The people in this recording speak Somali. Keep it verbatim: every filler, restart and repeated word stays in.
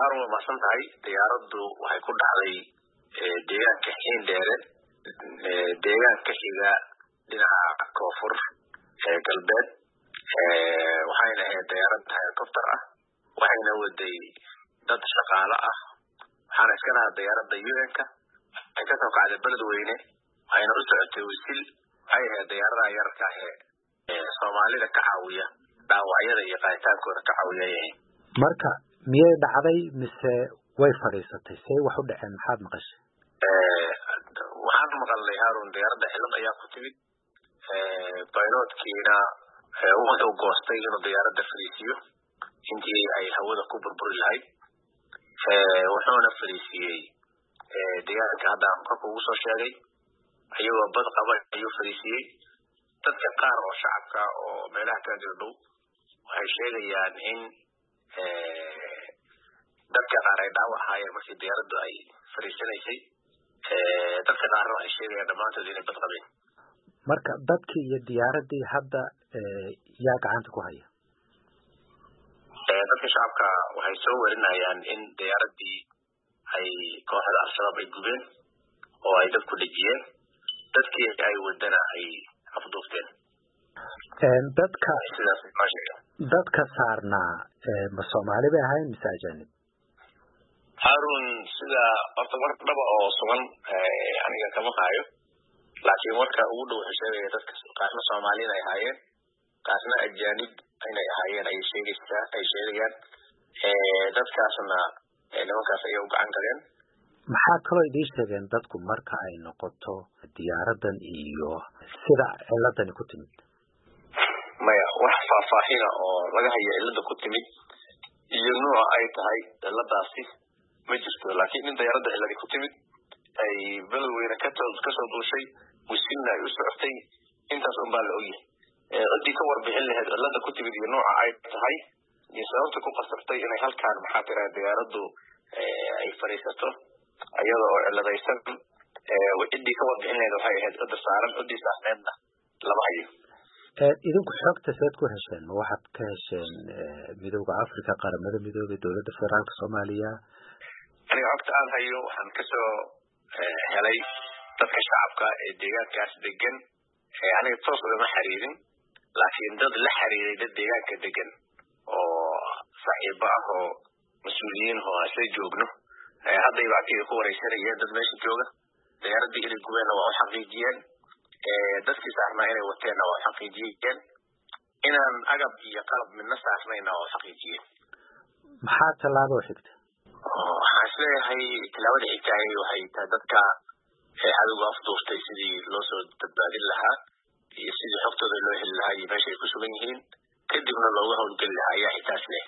هارون ما سنتهاي ديارد وهي كل علي ديان كحين ديرت ديان كحيجا دينا كوفر قلبت وحينا هي ديارد هاي كفترة وحينا ودي ضد شغالة حنا كنا ديارد ديوانك أي كتوقع على البلد وينه وحينا رجعت وسيل هاي ديارة يركع Soomaali da kacaawiya dhaawacyada iyo qaataankooda kacaawiya marka miyay dhacday mise way fadhiisatay say wax u dhaceen maxaad maqashay ee waxaan maqalay Harun diyaaradda xilad ayaa ku timid ee pilotkiina wuxuu goostay inuu diyaaradda fariisiyo intii ay hawada ku burburi lahayd ee wuxuuna fariisiyay ee diyaaradda hadda ka ugu soo sheegay ayuu bad qaba ayuu fariisiyay dadka qaar oo shacabka oo meelaha ka dhow waxay sheegayaan in ee dadka qaar ay dhaawacayeen markii diyaaraddu ay fariisanaysay ee dadka qaar ay sheegayaan dhamaantood inay bad qabeen marka dadkii iyo diyaaradii hadda yaa gacanta ku haya ee dadka shacabka waxay soo warinayaan in diyaaradii ay kooxda al-shabaab ay gubeen oo ay dad ku dhajiyeen dadkii ay wadana ay afduufteen een dadka dadka saarna ma Soomaali bay ahayn mise ajaanib Harun sida horta war dhaba oo sugan ee aniga kama qaayo laakiin warka ugu dhow xisheeyay dadka qaarna Soomaali ay ahaayeen qaarna ajaanib ay ahaayeen ay sheegaysaa ay sheegayaan ee dadkaasna ee nimankaas ay u gacan galeen maxaa kaloo idin sheegeen dadku marka ay noqoto diyaaradan iyo sida ciladani ku timid maya wax faahfaahin oo laga hayo cilada ku timid iyo nooca ay tahay ciladaasi ma jirto laakiin in diyaaradda cilada ku timid ay balweyna ka soo duushay muslina ay u socotay intaas un baa la ogyahay ee cidii ka warbixin lahayd cilada ku timid iyo nooca ay tahay iyo sababta ku qasabtay inay halkaan maxaa tiraa diyaaraddu ay fariisato ayada oo ciladaysan ee cidii ka warbixin lahayd waxay ahayd cid saaran cidii saarneedna lama hayo ee idinku xogta saad ku hesheen ma waxaad ka hesheen midowga Afrika qaramada midoobay dawladda federaalka Soomaaliya aniga xogta aan hayo waxaan ka soo helay dadka shacabka ee deegaankaas degan ee aniga toos uma xiriirin laakiin dad la xiriiray dad deegaanka degan oo saaxiibo ah oo mas'uuliyiin oo asay joogno ee hadda ibaatiga ku wareysanaya dad meesha jooga diyaaradii inay gubeen waa xaqiijiyeen ee dadkii saarnaa inay wateen waa xaqiijiyeen inaan agab iyo qalab midna saarnayna waa xaqiijiyeen maxaa talaabo xigta waxaan isleeyahay talaabada xigta waxay tahay dadka ee adigu afduurtay sidii loo soo badbaadin lahaa iyo sidii xogtooda loo heli lahaa iyo meesha ay ku sugan yihiin kadibna looga howlgeli lahaa ayaa xitaa isleeyahay